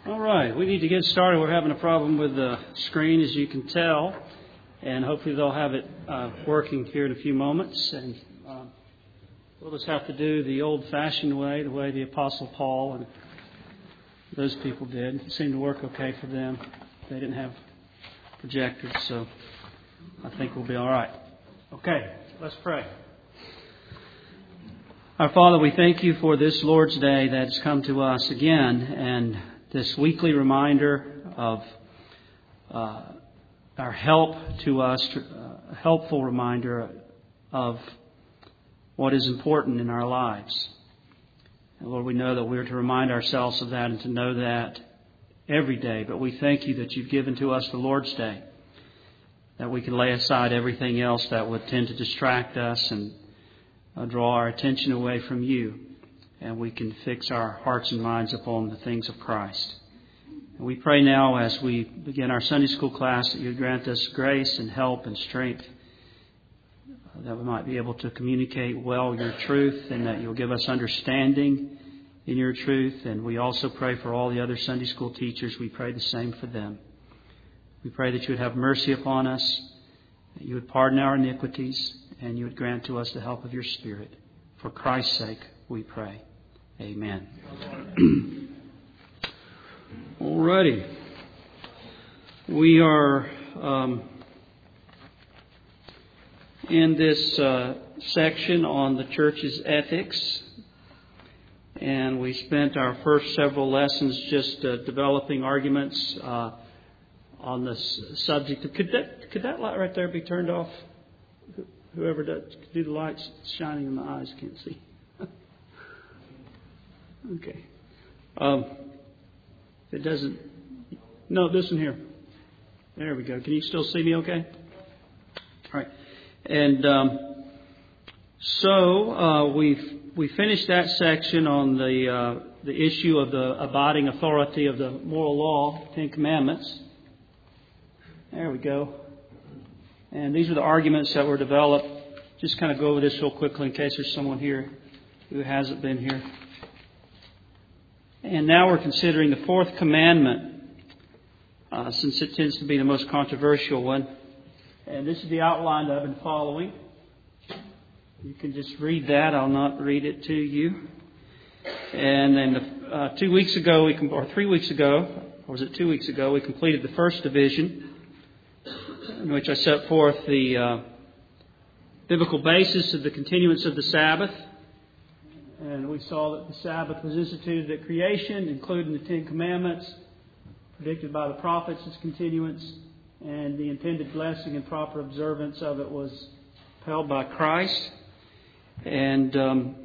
All right, we need to get started. We're having a problem with the screen, as you can tell, and hopefully they'll have it working here in a few moments. And we'll just have to do the old-fashioned way, the way the Apostle Paul and those people did. It seemed to work okay for them. They didn't have projectors, so I think we'll be all right. Okay, let's pray. Our Father, we thank you for this Lord's Day that's come to us again, and this weekly reminder of our help to us, a helpful reminder of what is important in our lives. And Lord, we know that we're to remind ourselves of that and to know that every day. But we thank you that you've given to us the Lord's Day, that we can lay aside everything else that would tend to distract us and draw our attention away from you, and we can fix our hearts and minds upon the things of Christ. And we pray now as we begin our Sunday school class that you grant us grace and help and strength, that we might be able to communicate well your truth, and that you'll give us understanding in your truth. And we also pray for all the other Sunday school teachers. We pray the same for them. We pray that you would have mercy upon us, that you would pardon our iniquities, and you would grant to us the help of your Spirit. For Christ's sake, we pray. Amen. Alrighty. We are in this section on the church's ethics, and we spent our first several lessons just developing arguments on the subject. Could that light right there be turned off? Whoever does do the lights shining in my eyes can't see. Okay. It doesn't. No, this one here. There we go. Can you still see me? Okay. All right. And so we finished that section on the issue of the abiding authority of the moral law, Ten Commandments. There we go. And these are the arguments that were developed. Just kind of go over this real quickly in case there's someone here who hasn't been here. And now we're considering the fourth commandment, since it tends to be the most controversial one. And this is the outline that I've been following. You can just read that. I'll not read it to you. And then 2 weeks ago, or 3 weeks ago, or was it 2 weeks ago, we completed the first division, in which I set forth the biblical basis of the continuance of the Sabbath. And we saw that the Sabbath was instituted at creation, including the Ten Commandments, predicted by the prophets as continuance, and the intended blessing and proper observance of it was upheld by Christ. And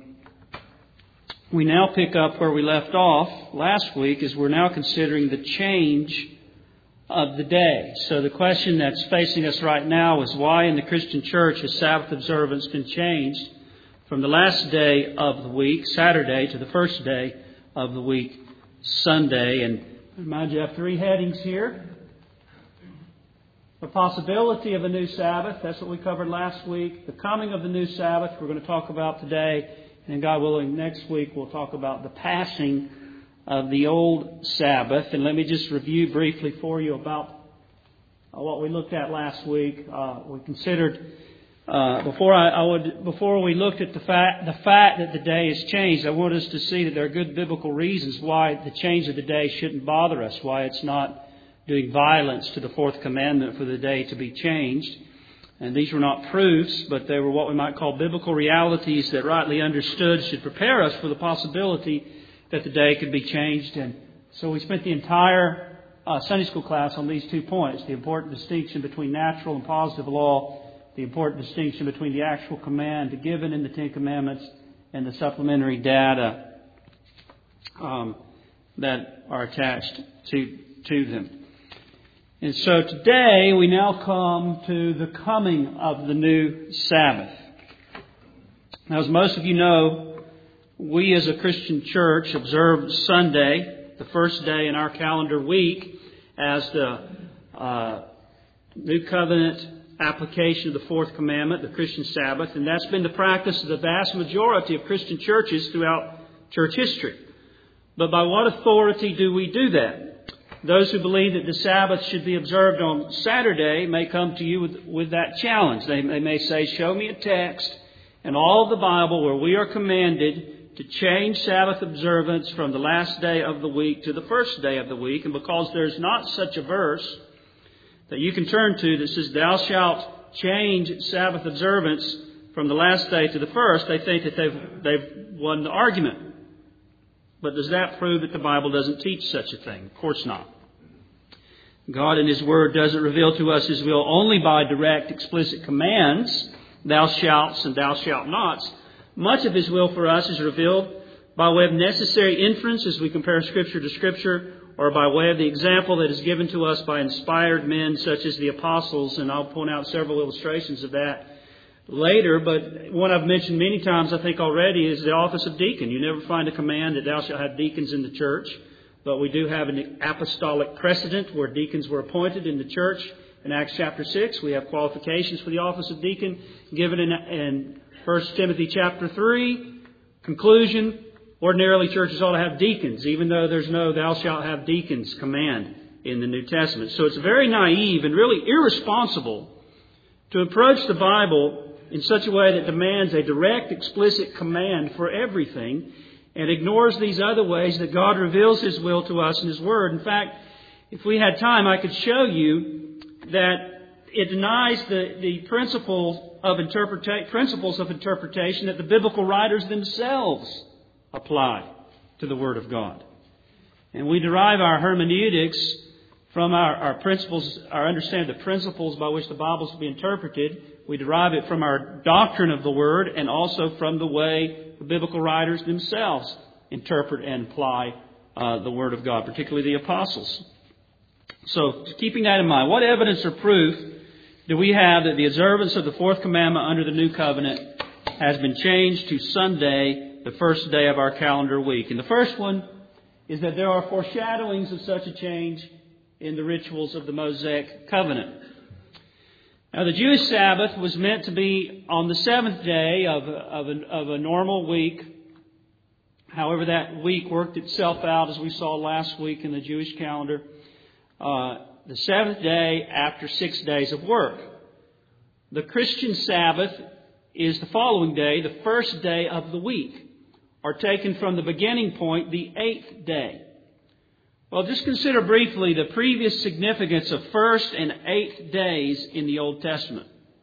we now pick up where we left off last week, as we're now considering the change of the day. So the question that's facing us right now is, why in the Christian church has Sabbath observance been changed from the last day of the week, Saturday, to the first day of the week, Sunday? And I remind you, I have three headings here. The possibility of a new Sabbath, that's what we covered last week. The coming of the new Sabbath, we're going to talk about today. And God willing, next week we'll talk about the passing of the old Sabbath. And let me just review briefly for you about what we looked at last week. We considered before we looked at the fact that the day has changed. I want us to see that there are good biblical reasons why the change of the day shouldn't bother us, why it's not doing violence to the fourth commandment for the day to be changed. And these were not proofs, but they were what we might call biblical realities that, rightly understood, should prepare us for the possibility that the day could be changed. And so we spent the entire Sunday school class on these 2 points: the important distinction between natural and positive law, the important distinction between the actual command given in the Ten Commandments and the supplementary data that are attached to them. And so today we now come to the coming of the new Sabbath. Now, as most of you know, we as a Christian church observe Sunday, the first day in our calendar week, as the New Covenant application of the fourth commandment, the Christian Sabbath. And that's been the practice of the vast majority of Christian churches throughout church history. But by what authority do we do that? Those who believe that the Sabbath should be observed on Saturday may come to you with that challenge. They may say, show me a text in all of the Bible where we are commanded to change Sabbath observance from the last day of the week to the first day of the week. And because there's not such a verse that you can turn to that says, thou shalt change Sabbath observance from the last day to the first, they think that they've won the argument. But does that prove that the Bible doesn't teach such a thing? Of course not. God in His Word doesn't reveal to us His will only by direct, explicit commands, thou shalt and thou shalt nots. Much of His will for us is revealed by way of necessary inference as we compare Scripture to Scripture, or by way of the example that is given to us by inspired men such as the apostles, and I'll point out several illustrations of that later, but one I've mentioned many times, I think already, is the office of deacon. You never find a command that thou shalt have deacons in the church, but we do have an apostolic precedent where deacons were appointed in the church. In Acts chapter 6, we have qualifications for the office of deacon given in 1 Timothy chapter 3. Conclusion, ordinarily churches ought to have deacons, even though there's no thou shalt have deacons command in the New Testament. So it's very naive and really irresponsible to approach the Bible in such a way that demands a direct, explicit command for everything and ignores these other ways that God reveals His will to us in His Word. In fact, if we had time, I could show you that it denies the principles of interpretation that the biblical writers themselves apply to the Word of God. And we derive our hermeneutics from our principles, our understanding of the principles by which the Bible is to be interpreted. We derive it from our doctrine of the Word and also from the way the biblical writers themselves interpret and apply the Word of God, particularly the apostles. So, keeping that in mind, what evidence or proof do we have that the observance of the fourth commandment under the new covenant has been changed to Sunday, the first day of our calendar week? And the first one is that there are foreshadowings of such a change in the rituals of the Mosaic covenant. Now, the Jewish Sabbath was meant to be on the seventh day of a normal week. However, that week worked itself out, as we saw last week in the Jewish calendar, the seventh day after 6 days of work. The Christian Sabbath is the following day, the first day of the week, or taken from the beginning point, the eighth day. Well, just consider briefly the previous significance of first and eighth days in the Old Testament.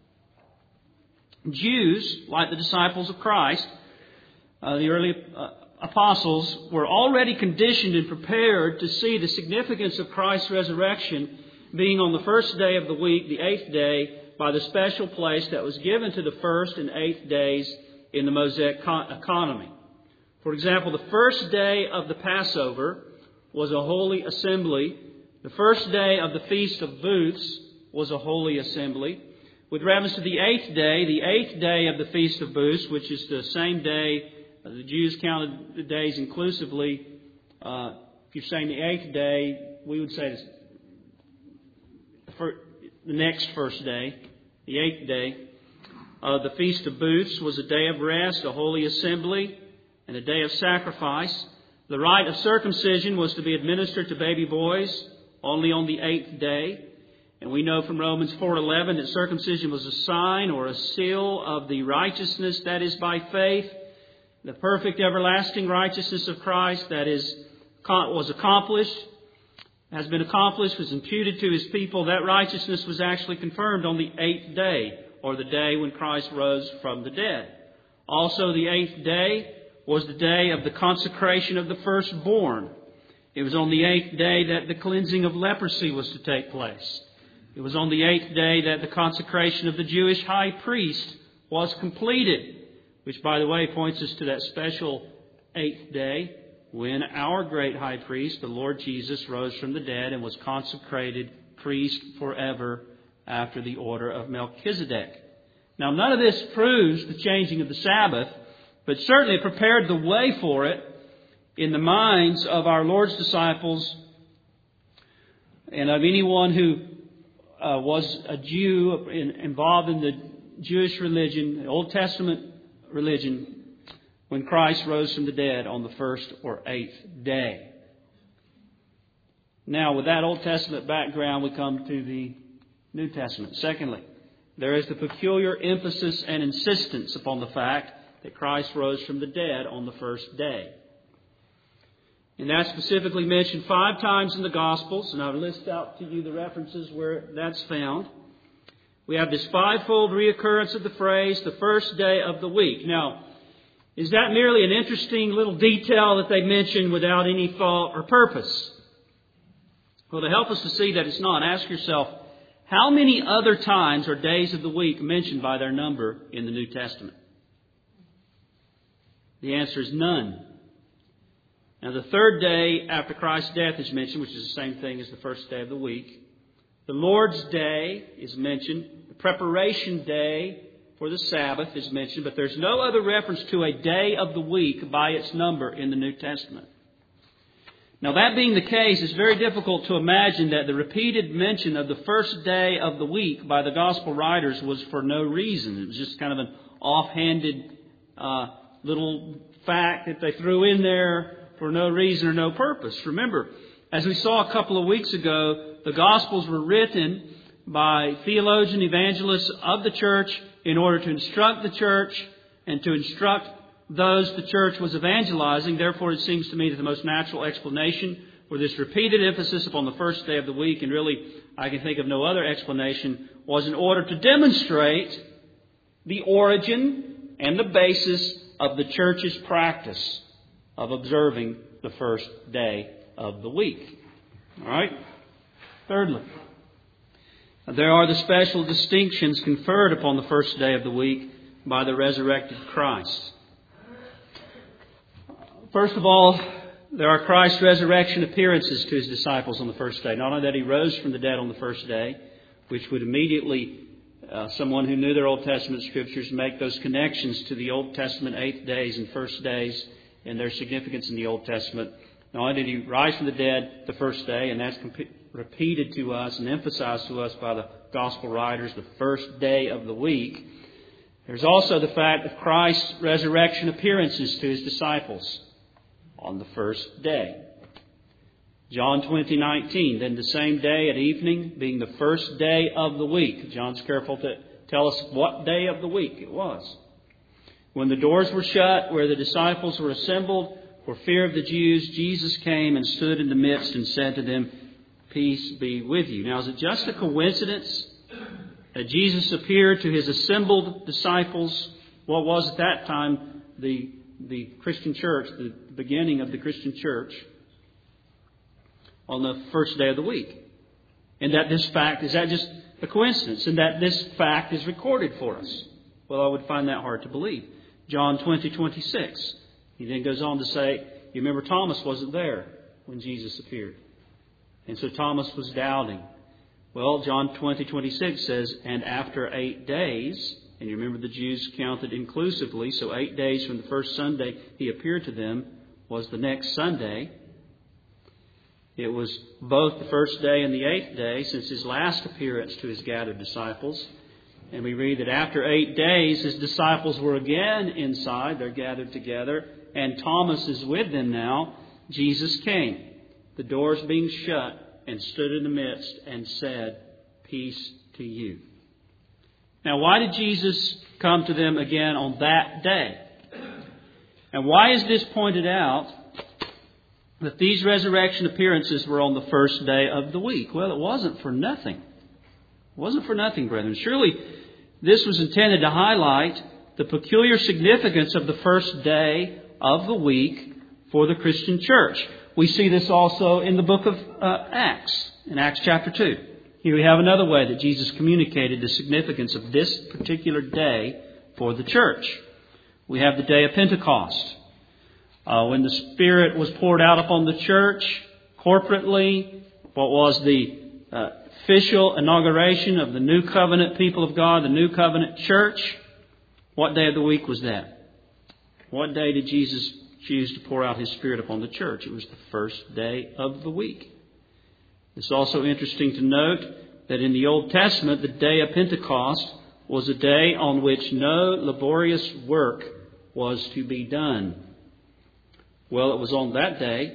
Jews, like the disciples of Christ, the early apostles, were already conditioned and prepared to see the significance of Christ's resurrection being on the first day of the week, the eighth day, by the special place that was given to the first and eighth days in the Mosaic economy. For example, the first day of the Passover was a holy assembly. The first day of the Feast of Booths was a holy assembly. With reference to the eighth day of the Feast of Booths, which is the same day, the Jews counted the days inclusively. If you're saying the eighth day, we would say the next first day, the eighth day. The Feast of Booths was a day of rest, a holy assembly, and a day of sacrifice. The rite of circumcision was to be administered to baby boys only on the eighth day. And we know from Romans 4:11 that circumcision was a sign or a seal of the righteousness that is by faith. The perfect everlasting righteousness of Christ that was accomplished, has been accomplished, was imputed to His people. That righteousness was actually confirmed on the eighth day, or the day when Christ rose from the dead. Also, the eighth day was the day of the consecration of the firstborn. It was on the eighth day that the cleansing of leprosy was to take place. It was on the eighth day that the consecration of the Jewish high priest was completed, which, by the way, points us to that special eighth day when our great high priest, the Lord Jesus, rose from the dead and was consecrated priest forever after the order of Melchizedek. Now, none of this proves the changing of the Sabbath, but certainly it prepared the way for it in the minds of our Lord's disciples and of anyone who was a Jew involved in the Jewish religion, the Old Testament religion, when Christ rose from the dead on the first or eighth day. Now, with that Old Testament background, we come to the New Testament. Secondly, there is the peculiar emphasis and insistence upon the fact that Christ rose from the dead on the first day. And that's specifically mentioned 5 times in the Gospels, and I'll list out to you the references where that's found. We have this 5-fold reoccurrence of the phrase, the first day of the week. Now, is that merely an interesting little detail that they mention without any thought or purpose? Well, to help us to see that it's not, ask yourself, how many other times or days of the week mentioned by their number in the New Testament? The answer is none. Now, the third day after Christ's death is mentioned, which is the same thing as the first day of the week. The Lord's Day is mentioned. The preparation day for the Sabbath is mentioned. But there's no other reference to a day of the week by its number in the New Testament. Now, that being the case, it's very difficult to imagine that the repeated mention of the first day of the week by the Gospel writers was for no reason. It was just kind of an offhanded little fact that they threw in there for no reason or no purpose. Remember, as we saw a couple of weeks ago, the Gospels were written by theologian evangelists of the church in order to instruct the church and to instruct those the church was evangelizing. Therefore, it seems to me that the most natural explanation for this repeated emphasis upon the first day of the week, and really I can think of no other explanation, was in order to demonstrate the origin and the basis of the church's practice of observing the first day of the week. All right? Thirdly, there are the special distinctions conferred upon the first day of the week by the resurrected Christ. First of all, there are Christ's resurrection appearances to His disciples on the first day. Not only that He rose from the dead on the first day, which would immediately, someone who knew their Old Testament Scriptures, make those connections to the Old Testament 8th days and first days and their significance in the Old Testament. Not only did He rise from the dead the first day, and that's repeated to us and emphasized to us by the Gospel writers, the first day of the week, there's also the fact of Christ's resurrection appearances to His disciples on the first day. John 20:19, then the same day at evening, being the first day of the week. John's careful to tell us what day of the week it was. When the doors were shut, where the disciples were assembled for fear of the Jews, Jesus came and stood in the midst and said to them, "Peace be with you." Now, is it just a coincidence that Jesus appeared to His assembled disciples? What was at that time the Christian church, the beginning of the Christian church, on the first day of the week? And that this fact, is that just a coincidence? And that this fact is recorded for us? Well, I would find that hard to believe. John 20:26. He then goes on to say, you remember Thomas wasn't there when Jesus appeared. And so Thomas was doubting. Well, John 20:26 says, and after 8 days, and you remember the Jews counted inclusively, so 8 days from the first Sunday He appeared to them was the next Sunday. It was both the first day and the 8th day since His last appearance to His gathered disciples. And we read that after 8 days, His disciples were again inside. They're gathered together. And Thomas is with them now. Jesus came, the doors being shut, and stood in the midst and said, "Peace to you." Now, why did Jesus come to them again on that day? And why is this pointed out that these resurrection appearances were on the first day of the week? Well, it wasn't for nothing. It wasn't for nothing, brethren. Surely this was intended to highlight the peculiar significance of the first day of the week for the Christian church. We see this also in the book of Acts, in Acts chapter 2. Here we have another way that Jesus communicated the significance of this particular day for the church. We have the day of Pentecost, when the Spirit was poured out upon the church corporately. What was the official inauguration of the new covenant people of God, the new covenant church? What day of the week was that? What day did Jesus choose to pour out His Spirit upon the church? It was the first day of the week. It's also interesting to note that in the Old Testament, the day of Pentecost was a day on which no laborious work was to be done. Well, it was on that day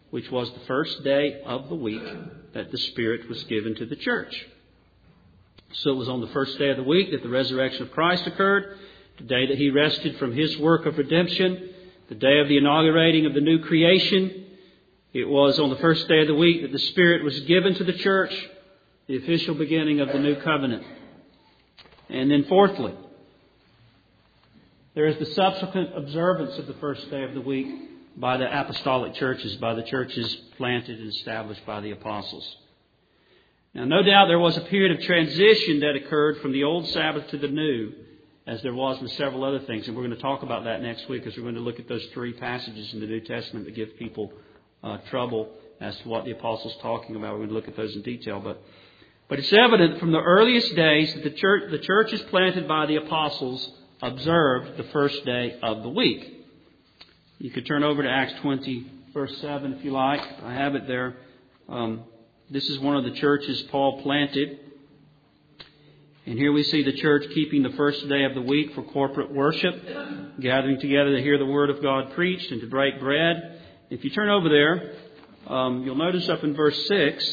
which was the first day of the week that the Spirit was given to the church. So it was on the first day of the week that the resurrection of Christ occurred, the day that He rested from His work of redemption, the day of the inaugurating of the new creation. It was on the first day of the week that the Spirit was given to the church, the official beginning of the new covenant. And then fourthly, there is the subsequent observance of the first day of the week by the apostolic churches, by the churches planted and established by the apostles. Now, no doubt there was a period of transition that occurred from the old Sabbath to the new, as there was with several other things. And we're going to talk about that next week as we're going to look at those three passages in the New Testament that give people trouble as to what the apostles are talking about. We're going to look at those in detail. But it's evident from the earliest days that the churches planted by the apostles observed the first day of the week. You could turn over to Acts 20, verse 7 if you like. I have it there. This is one of the churches Paul planted. And here we see the church keeping the first day of the week for corporate worship, gathering together to hear the Word of God preached and to break bread. If you turn over there, you'll notice up in verse 6,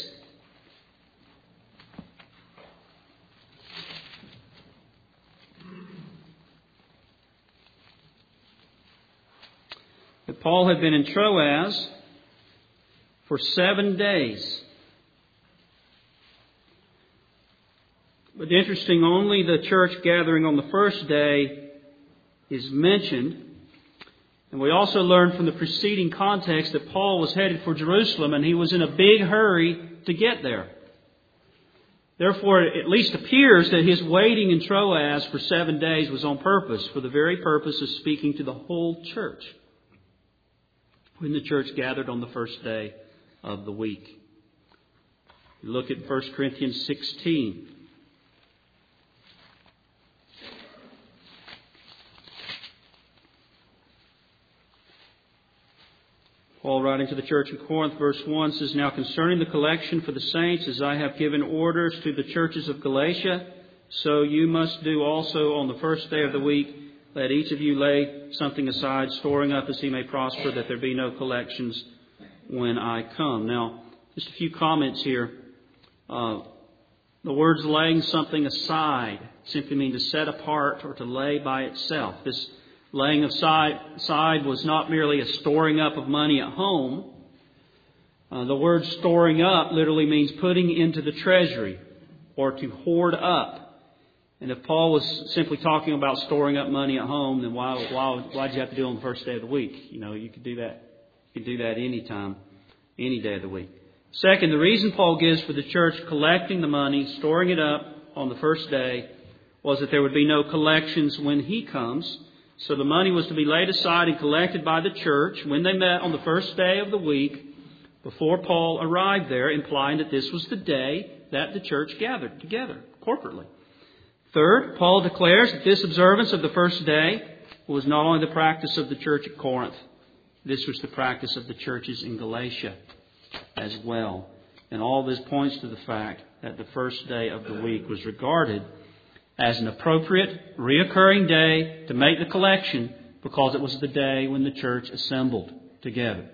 that Paul had been in Troas for 7 days. But interesting, only the church gathering on the first day is mentioned. And we also learn from the preceding context that Paul was headed for Jerusalem and he was in a big hurry to get there. Therefore, it at least appears that his waiting in Troas for 7 days was on purpose, for the very purpose of speaking to the whole church when the church gathered on the first day of the week. You look at 1 Corinthians 16. Paul, writing to the church in Corinth, verse 1 says, "Now concerning the collection for the saints, as I have given orders to the churches of Galatia, so you must do also on the first day of the week. Let each of you lay something aside, storing up as he may prosper, that there be no collections when I come." Now, just a few comments here. The words laying something aside simply mean to set apart or to lay by itself. This laying aside was not merely a storing up of money at home. The word storing up literally means putting into the treasury or to hoard up. And if Paul was simply talking about storing up money at home, then why'd you have to do it on the first day of the week? You could do that. You could do that any time, any day of the week. Second, the reason Paul gives for the church collecting the money, storing it up on the first day, was that there would be no collections when he comes. So the money was to be laid aside and collected by the church when they met on the first day of the week before Paul arrived there, implying that this was the day that the church gathered together corporately. Third, Paul declares that this observance of the first day was not only the practice of the church at Corinth, this was the practice of the churches in Galatia as well. And all this points to the fact that the first day of the week was regarded as an appropriate, reoccurring day to make the collection because it was the day when the church assembled together.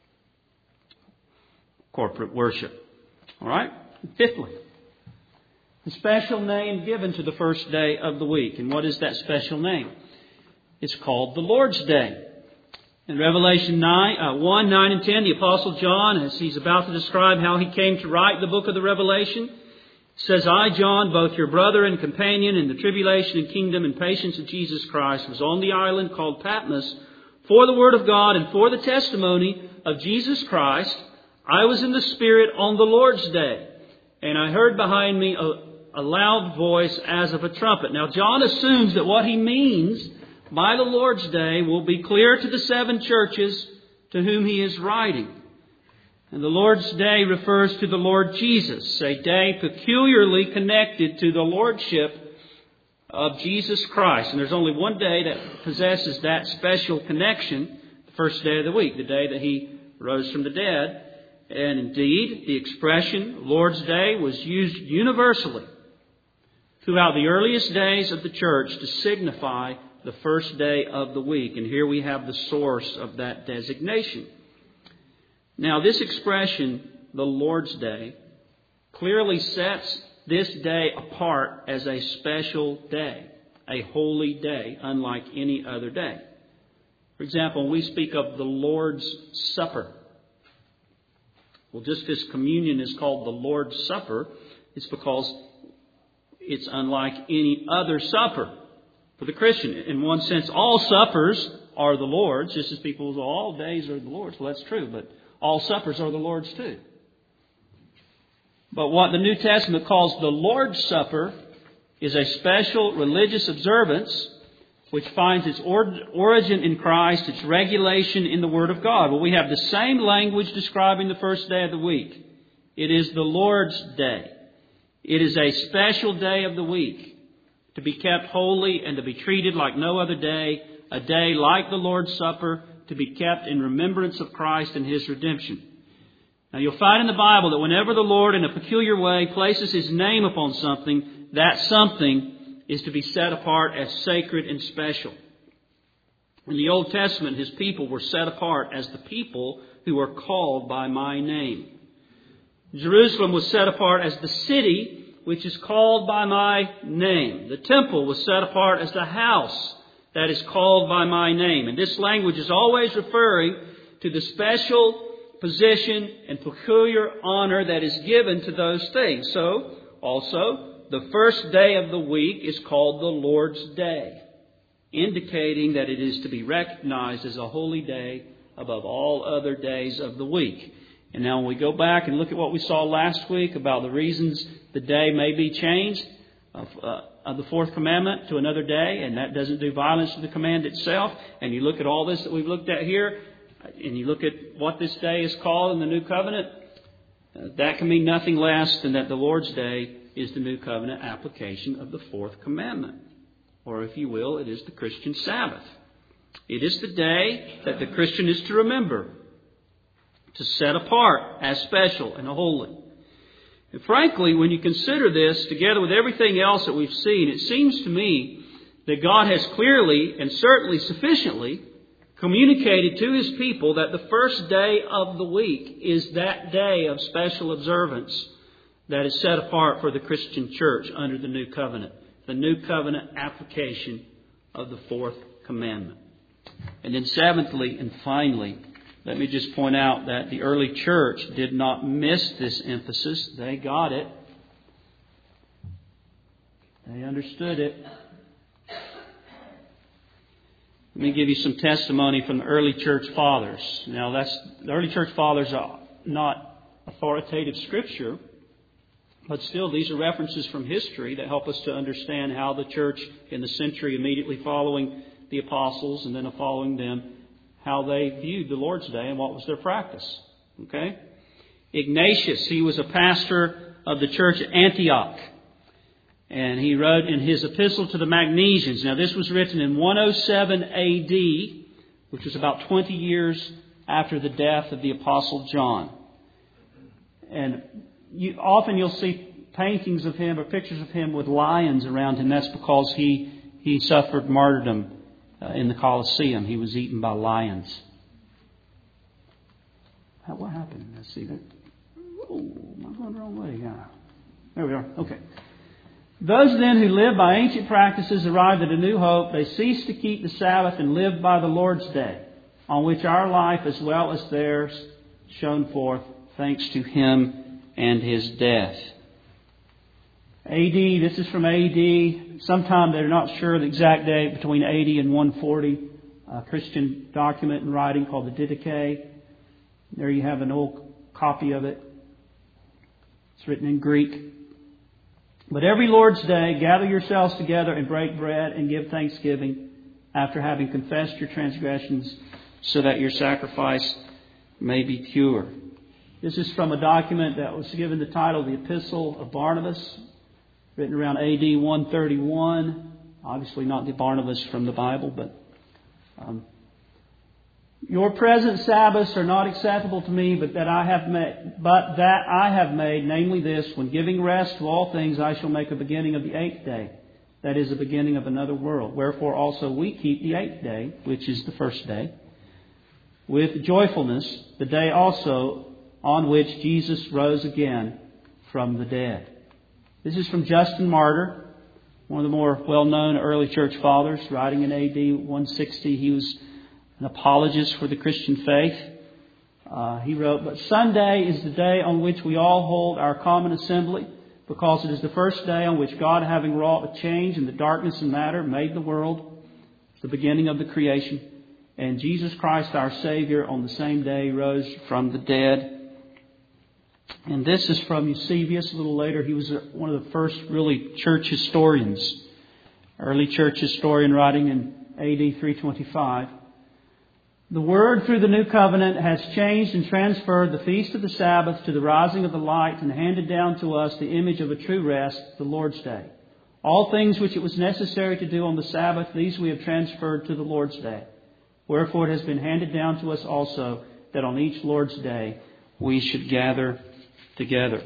Corporate worship. All right? And fifthly, the special name given to the first day of the week. And what is that special name? It's called the Lord's Day. In Revelation 1, 9 and 10, the Apostle John, as he's about to describe how he came to write the book of the Revelation, says, "I, John, both your brother and companion in the tribulation and kingdom and patience of Jesus Christ, was on the island called Patmos for the word of God and for the testimony of Jesus Christ. I was in the Spirit on the Lord's Day, and I heard behind me a loud voice as of a trumpet." Now, John assumes that what he means by the Lord's Day will be clear to the 7 churches to whom he is writing. And the Lord's Day refers to the Lord Jesus, a day peculiarly connected to the Lordship of Jesus Christ. And there's only one day that possesses that special connection, the first day of the week, the day that he rose from the dead. And indeed, the expression Lord's Day was used universally throughout the earliest days of the church to signify the first day of the week. And here we have the source of that designation. Now, this expression, the Lord's Day, clearly sets this day apart as a special day, a holy day, unlike any other day. For example, when we speak of the Lord's Supper, well, just as communion is called the Lord's Supper, it's because it's unlike any other supper for the Christian. In one sense, all suppers are the Lord's, just as people say, all days are the Lord's. Well, that's true, but all suppers are the Lord's too. But what the New Testament calls the Lord's Supper is a special religious observance which finds its origin in Christ, its regulation in the Word of God. Well, we have the same language describing the first day of the week. It is the Lord's Day. It is a special day of the week to be kept holy and to be treated like no other day, a day like the Lord's Supper to be kept in remembrance of Christ and His redemption. Now, you'll find in the Bible that whenever the Lord in a peculiar way places His name upon something, that something is to be set apart as sacred and special. In the Old Testament, His people were set apart as the people who are called by my name. Jerusalem was set apart as the city which is called by my name. The temple was set apart as the house that is called by my name. And this language is always referring to the special position and peculiar honor that is given to those things. So, also, the first day of the week is called the Lord's Day, indicating that it is to be recognized as a holy day above all other days of the week. And now when we go back and look at what we saw last week about the reasons the day may be changed of the fourth commandment to another day, and that doesn't do violence to the command itself, and you look at all this that we've looked at here, and you look at what this day is called in the New Covenant, that can mean nothing less than that the Lord's Day is the New Covenant application of the fourth commandment. Or if you will, it is the Christian Sabbath. It is the day that the Christian is to remember, to set apart as special and holy. And frankly, when you consider this together with everything else that we've seen, it seems to me that God has clearly and certainly sufficiently communicated to His people that the first day of the week is that day of special observance that is set apart for the Christian church under the New Covenant. The New Covenant application of the fourth commandment. And then seventhly and finally, let me just point out that the early church did not miss this emphasis. They got it. They understood it. Let me give you some testimony from the early church fathers. Now, the early church fathers are not authoritative scripture, but still these are references from history that help us to understand how the church in the century immediately following the apostles and then following them, how they viewed the Lord's Day and what was their practice. Okay? Ignatius, he was a pastor of the church at Antioch. And he wrote in his epistle to the Magnesians. Now, this was written in 107 A.D., which was about 20 years after the death of the Apostle John. And often you'll see paintings of him or pictures of him with lions around him. That's because he suffered martyrdom in the Colosseum. He was eaten by lions. What happened? Let's see. Oh, I'm going the wrong way. Yeah. There we are. Okay. Those then who live by ancient practices arrived at a new hope. They ceased to keep the Sabbath and lived by the Lord's Day, on which our life as well as theirs shone forth, thanks to Him and His death. A.D., this is from A.D. Sometime they're not sure the exact date, between 80 and 140. A Christian document and writing called the Didache. There you have an old copy of it. It's written in Greek. But every Lord's Day, gather yourselves together and break bread and give thanksgiving after having confessed your transgressions, so that your sacrifice may be pure. This is from a document that was given the title, The Epistle of Barnabas, written around A.D. 131. Obviously not the Barnabas from the Bible, but your present Sabbaths are not acceptable to me, but that I have made, namely this: when giving rest to all things, I shall make a beginning of the 8th day, that is, a beginning of another world. Wherefore also we keep the 8th day, which is the first day. with joyfulness the day also on which Jesus rose again from the dead. This is from Justin Martyr, one of the more well-known early church fathers, writing in A.D. 160. He was an apologist for the Christian faith. He wrote, "But Sunday is the day on which we all hold our common assembly, because it is the first day on which God, having wrought a change in the darkness and matter, made the world, the beginning of the creation. And Jesus Christ, our Savior, on the same day rose from the dead." And this is from Eusebius. A little later, he was one of the first really church historians, early church historian writing in A.D. 325. "The Word through the New Covenant has changed and transferred the feast of the Sabbath to the rising of the light and handed down to us the image of a true rest, the Lord's Day. All things which it was necessary to do on the Sabbath, these we have transferred to the Lord's Day. Wherefore it has been handed down to us also that on each Lord's Day we should gather together."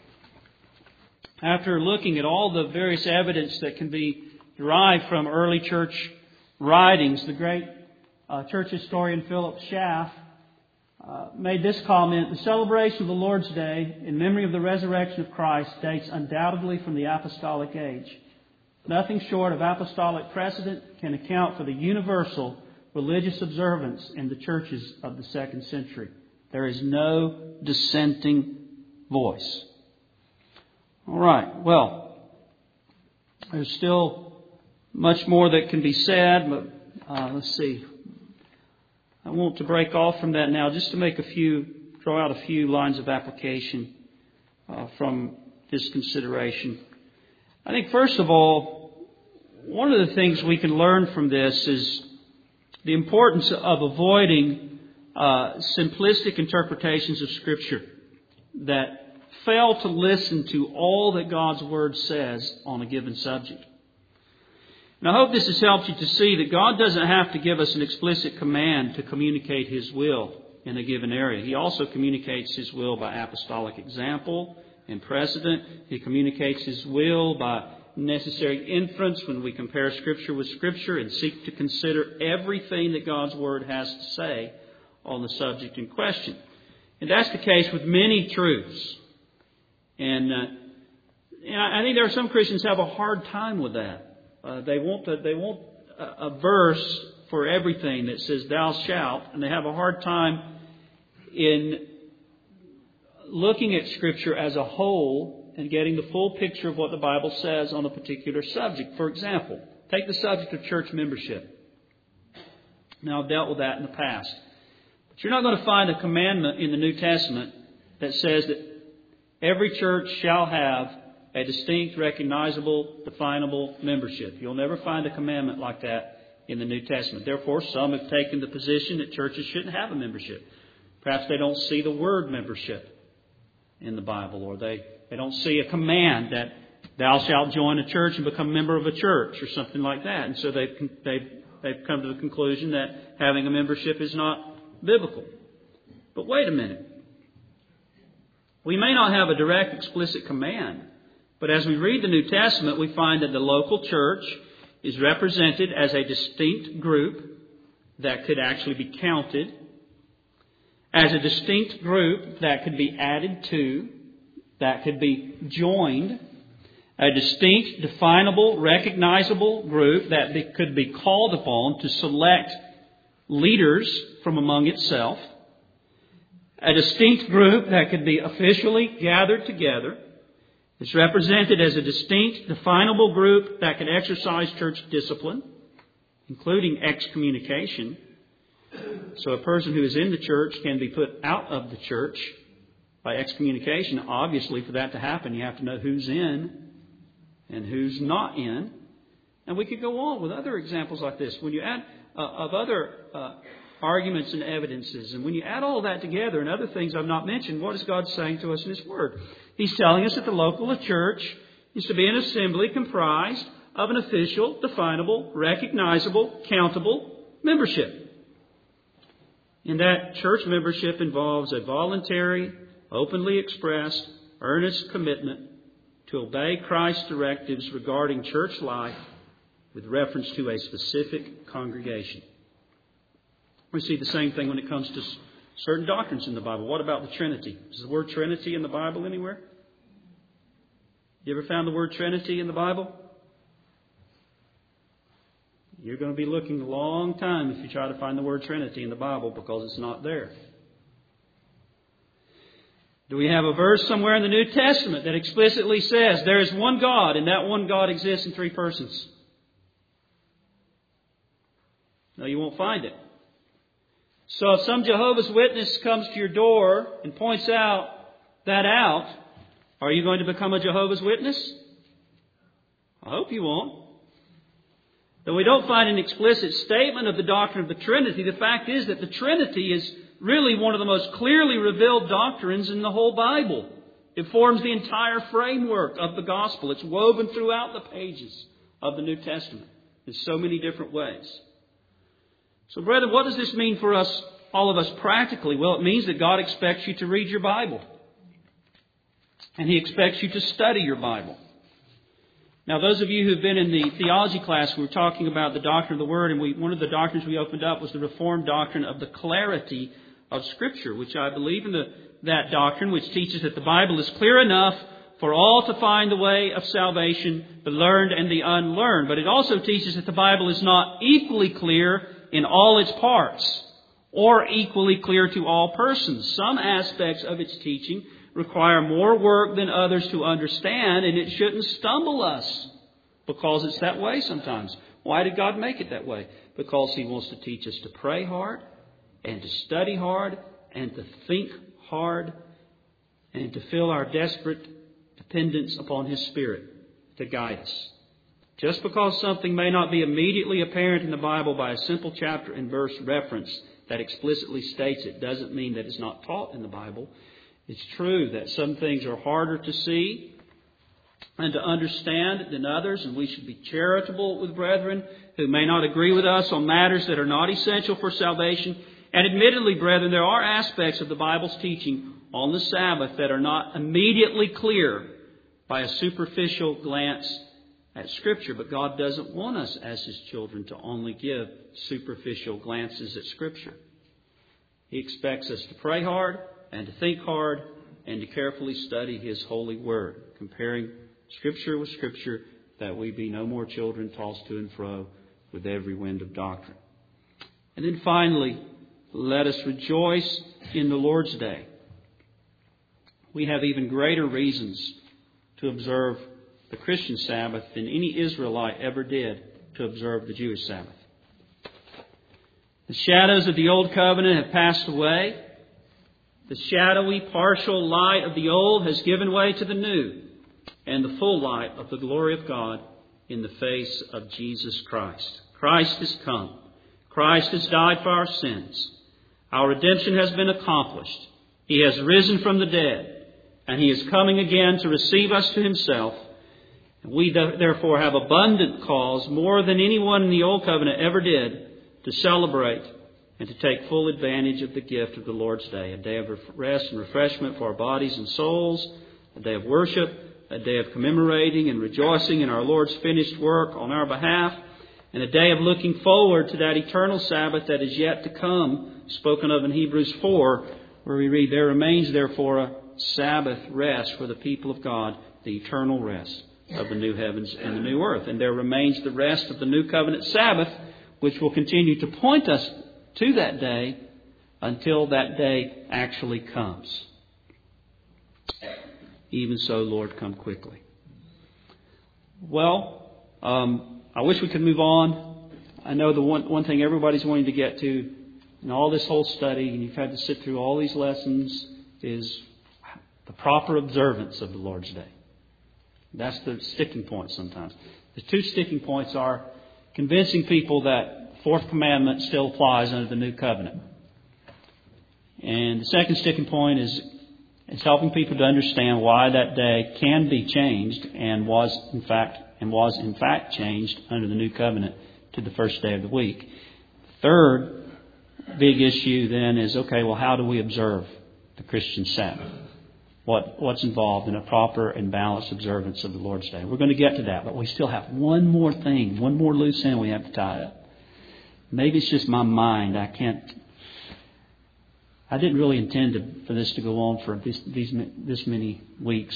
After looking at all the various evidence that can be derived from early church writings, the great church historian Philip Schaff made this comment: "The celebration of the Lord's Day in memory of the resurrection of Christ dates undoubtedly from the apostolic age. Nothing short of apostolic precedent can account for the universal religious observance in the churches of the second century. There is no dissenting voice." All right, well, there's still much more that can be said, but let's see. I want to break off from that now just to draw out a few lines of application from this consideration. I think, first of all, one of the things we can learn from this is the importance of avoiding simplistic interpretations of Scripture that fail to listen to all that God's Word says on a given subject. And I hope this has helped you to see that God doesn't have to give us an explicit command to communicate His will in a given area. He also communicates His will by apostolic example and precedent. He communicates His will by necessary inference when we compare Scripture with Scripture and seek to consider everything that God's Word has to say on the subject in question. And that's the case with many truths. And I think there are some Christians who have a hard time with that. They want a verse for everything that says "thou shalt," and they have a hard time in looking at Scripture as a whole and getting the full picture of what the Bible says on a particular subject. For example, take the subject of church membership. Now, I've dealt with that in the past. But you're not going to find a commandment in the New Testament that says that every church shall have a distinct, recognizable, definable membership. You'll never find a commandment like that in the New Testament. Therefore, some have taken the position that churches shouldn't have a membership. Perhaps they don't see the word membership in the Bible, or they don't see a command that thou shalt join a church and become a member of a church or something like that. And so they've come to the conclusion that having a membership is not biblical. But wait a minute. We may not have a direct, explicit command, but as we read the New Testament, we find that the local church is represented as a distinct group that could actually be counted, as a distinct group that could be added to, that could be joined, a distinct, definable, recognizable group that could be called upon to select leaders from among itself, a distinct group that could be officially gathered together. It's represented as a distinct, definable group that can exercise church discipline, including excommunication. So a person who is in the church can be put out of the church by excommunication. Obviously, for that to happen, you have to know who's in and who's not in. And we could go on with other examples like this. When you add of other arguments and evidences, and when you add all that together and other things I've not mentioned, what is God saying to us in His Word? He's telling us that the local church is to be an assembly comprised of an official, definable, recognizable, countable membership. And that church membership involves a voluntary, openly expressed, earnest commitment to obey Christ's directives regarding church life with reference to a specific congregation. We see the same thing when it comes to certain doctrines in the Bible. What about the Trinity? Is the word Trinity in the Bible anywhere? You ever found the word Trinity in the Bible? You're going to be looking a long time if you try to find the word Trinity in the Bible, because it's not there. Do we have a verse somewhere in the New Testament that explicitly says there is one God and that one God exists in three persons? No, you won't find it. So if some Jehovah's Witness comes to your door and points that out, are you going to become a Jehovah's Witness? I hope you won't. Though we don't find an explicit statement of the doctrine of the Trinity, the fact is that the Trinity is really one of the most clearly revealed doctrines in the whole Bible. It forms the entire framework of the gospel. It's woven throughout the pages of the New Testament in so many different ways. So, brethren, what does this mean for us, all of us, practically? Well, it means that God expects you to read your Bible. And He expects you to study your Bible. Now, those of you who've been in the theology class, we were talking about the doctrine of the Word, and one of the doctrines we opened up was the Reformed doctrine of the clarity of Scripture, which I believe in that doctrine, which teaches that the Bible is clear enough for all to find the way of salvation, the learned and the unlearned. But it also teaches that the Bible is not equally clear in all its parts, or equally clear to all persons. Some aspects of its teaching require more work than others to understand, and it shouldn't stumble us because it's that way sometimes. Why did God make it that way? Because He wants to teach us to pray hard and to study hard and to think hard and to feel our desperate dependence upon His Spirit to guide us. Just because something may not be immediately apparent in the Bible by a simple chapter and verse reference that explicitly states it doesn't mean that it's not taught in the Bible. It's true that some things are harder to see and to understand than others, and we should be charitable with brethren who may not agree with us on matters that are not essential for salvation. And admittedly, brethren, there are aspects of the Bible's teaching on the Sabbath that are not immediately clear by a superficial glance at Scripture. But God doesn't want us as His children to only give superficial glances at Scripture. He expects us to pray hard and to think hard and to carefully study His holy Word, comparing Scripture with Scripture, that we be no more children tossed to and fro with every wind of doctrine. And then finally, let us rejoice in the Lord's Day. We have even greater reasons to observe the Christian Sabbath than any Israelite ever did to observe the Jewish Sabbath. The shadows of the Old Covenant have passed away. The shadowy, partial light of the old has given way to the new, and the full light of the glory of God in the face of Jesus Christ. Christ has come. Christ has died for our sins. Our redemption has been accomplished. He has risen from the dead, and He is coming again to receive us to Himself. We therefore have abundant cause, more than anyone in the Old Covenant ever did, to celebrate and to take full advantage of the gift of the Lord's Day, a day of rest and refreshment for our bodies and souls, a day of worship, a day of commemorating and rejoicing in our Lord's finished work on our behalf, and a day of looking forward to that eternal Sabbath that is yet to come, spoken of in Hebrews 4, where we read, "There remains therefore a Sabbath rest for the people of God, the eternal rest of the new heavens and the new earth." And there remains the rest of the New Covenant Sabbath, which will continue to point us to that day until that day actually comes. Even so, Lord, come quickly. Well, I wish we could move on. I know the one thing everybody's wanting to get to in all this whole study, and you've had to sit through all these lessons, is the proper observance of the Lord's Day. That's the sticking point sometimes. The two sticking points are convincing people that Fourth Commandment still applies under the New Covenant. And the second sticking point is helping people to understand why that day can be changed and was in fact changed under the New Covenant to the first day of the week. The third big issue then is, okay, well, how do we observe the Christian Sabbath? What's involved in a proper and balanced observance of the Lord's Day? We're going to get to that, but we still have one more thing, one more loose end we have to tie up. maybe it's just my mind. I didn't really intend for this to go on for this many weeks,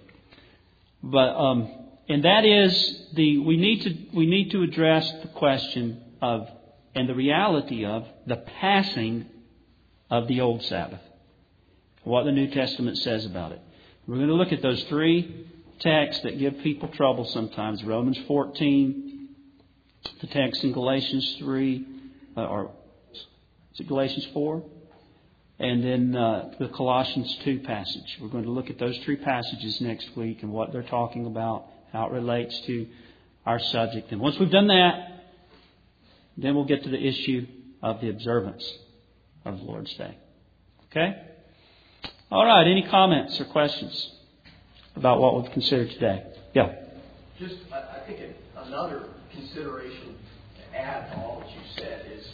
and that is we need to address the question of and the reality of the passing of the old Sabbath. What the New Testament says about it. We're going to look at those three texts that give people trouble sometimes. Romans 14, the text in Galatians 3, or is it Galatians 4? And then the Colossians 2 passage. We're going to look at those three passages next week and what they're talking about, how it relates to our subject. And once we've done that, then we'll get to the issue of the observance of the Lord's Day. Okay? All right. Any comments or questions about what we've considered today? Yeah. Just, I think another consideration to add to all that you said is,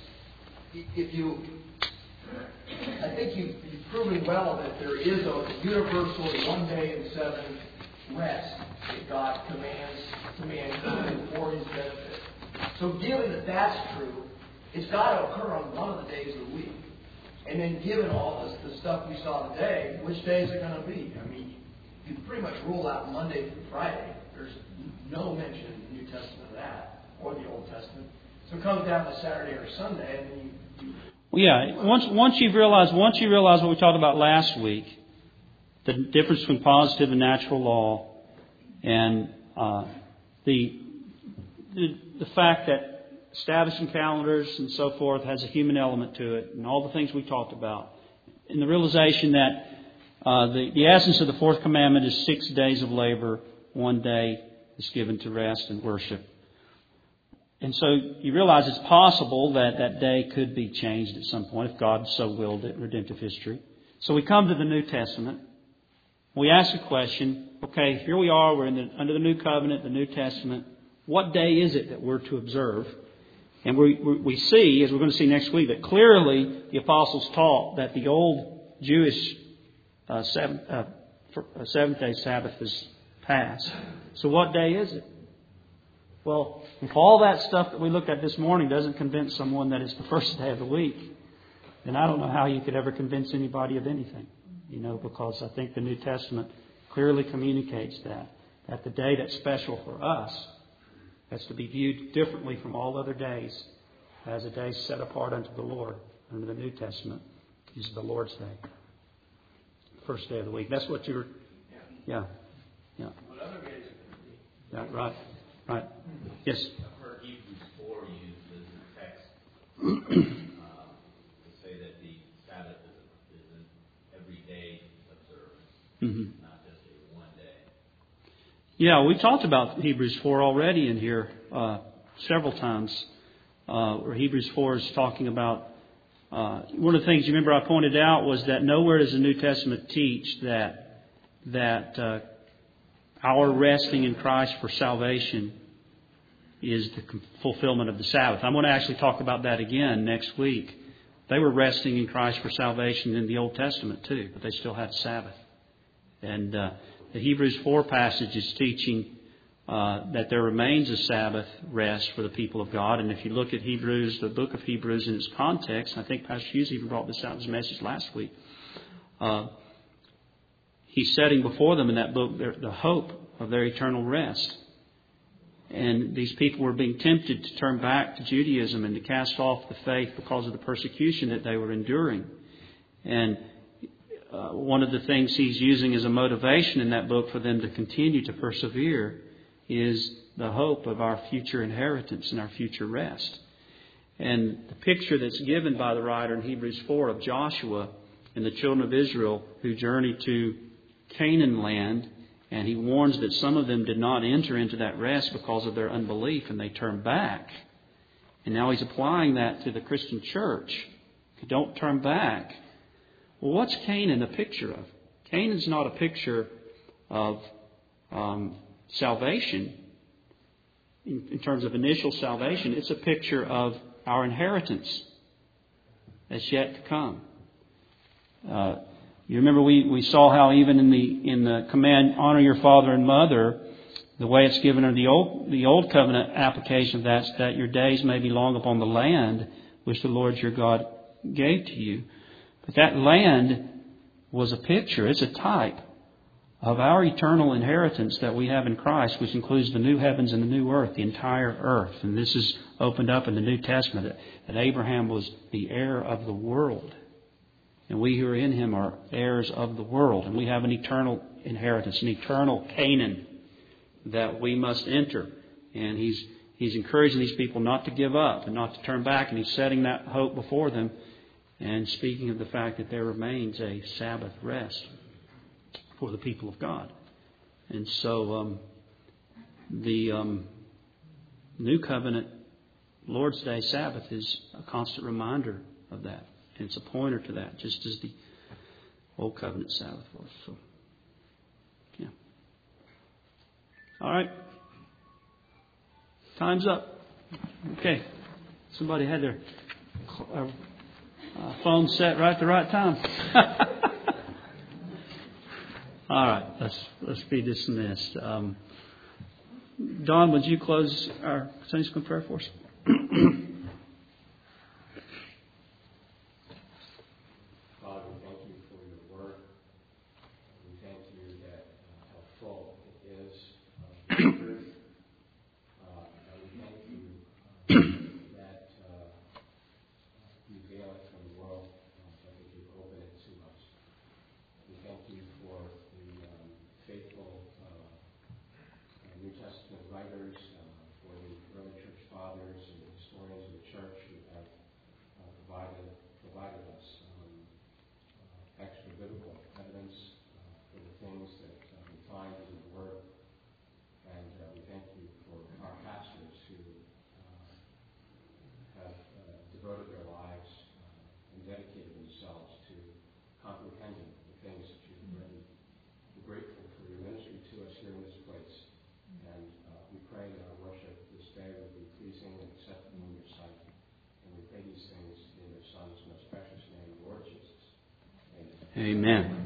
I think you've proven well that there is a universal 1 day in 7 rest that God commands to mankind for His benefit. So given that that's true, it's got to occur on one of the days of the week. And then given all the stuff we saw today, which day is it going to be? I mean, you pretty much rule out Monday through Friday. There's no mention in the New Testament of that, or the Old Testament. So it comes down to Saturday or Sunday, and then well, yeah. Once you realize what we talked about last week, the difference between positive and natural law, and the fact that establishing calendars and so forth has a human element to it, and all the things we talked about, and the realization that the essence of the fourth commandment is 6 days of labor, 1 day is given to rest and worship. And so you realize it's possible that that day could be changed at some point if God so willed it in redemptive history. So we come to the New Testament. We ask the question, okay, here we are, we're under the New Covenant, the New Testament. What day is it that we're to observe? And we see, as we're going to see next week, that clearly the apostles taught that the old Jewish seventh-day Sabbath is past. So what day is it? Well, if all that stuff that we looked at this morning doesn't convince someone that it's the first day of the week, then I don't know how you could ever convince anybody of anything. Because I think the New Testament clearly communicates that the day that's special for us, that's to be viewed differently from all other days, as a day set apart unto the Lord under the New Testament, is the Lord's Day. First day of the week. That's what you're... Yeah. What other days are going to be? Yeah, right. Yes? I've heard Hebrews 4 used as a text to say that the Sabbath is an everyday observance, not just a 1 day. Yeah, we talked about Hebrews 4 already in here several times, where Hebrews 4 is talking about... one of the things you remember I pointed out was that nowhere does the New Testament teach that our resting in Christ for salvation is the fulfillment of the Sabbath. I'm going to actually talk about that again next week. They were resting in Christ for salvation in the Old Testament too, but they still had Sabbath. And the Hebrews 4 passage is teaching that there remains a Sabbath rest for the people of God. And if you look at Hebrews, the book of Hebrews in its context, I think Pastor Hughes even brought this out in his message last week. He's setting before them in that book the hope of their eternal rest. And these people were being tempted to turn back to Judaism and to cast off the faith because of the persecution that they were enduring. And one of the things he's using as a motivation in that book for them to continue to persevere is the hope of our future inheritance and our future rest. And the picture that's given by the writer in Hebrews 4 of Joshua and the children of Israel who journeyed to Canaan land, and he warns that some of them did not enter into that rest because of their unbelief, and they turned back. And now he's applying that to the Christian church. Don't turn back. Well, what's Canaan a picture of? Canaan's not a picture of salvation in terms of initial salvation. It's a picture of our inheritance that's yet to come. You remember we saw how even in the command, honor your father and mother, The way it's given in the old covenant application of that is that your days may be long upon the land which the Lord your God gave to you. But that land was a picture, it's a type of our eternal inheritance that we have in Christ, which includes the new heavens and the new earth, the entire earth. And this is opened up in the New Testament, that Abraham was the heir of the world. And we who are in him are heirs of the world. And we have an eternal inheritance, an eternal Canaan that we must enter. And he's encouraging these people not to give up and not to turn back. And he's setting that hope before them and speaking of the fact that there remains a Sabbath rest for the people of God. And so the New Covenant Lord's Day Sabbath is a constant reminder of that. And it's a pointer to that, just as the Old Covenant Sabbath was. So, yeah. All right. Time's up. Okay. Somebody had their phone set right at the right time. All right, let's be dismissed. Don, would you close our Sunday school prayer for us? Father, we thank you for your word. We thank you that how full it is of your truth. And we thank you that you veil it from the world, but that you open it to us. We thank you for the faithful New Testament writers, for the early church fathers and the historians of the church who have provided us extra biblical evidence for the things that we find in the Word. And we thank you for our pastors who have devoted their lives and dedicated themselves to comprehending the things that you've written. We're grateful for your ministry to us here in this place. And we pray that our worship this day will be pleasing and acceptable in your sight. And we pray these things in your Son's most precious name, Lord Jesus. Amen. Amen.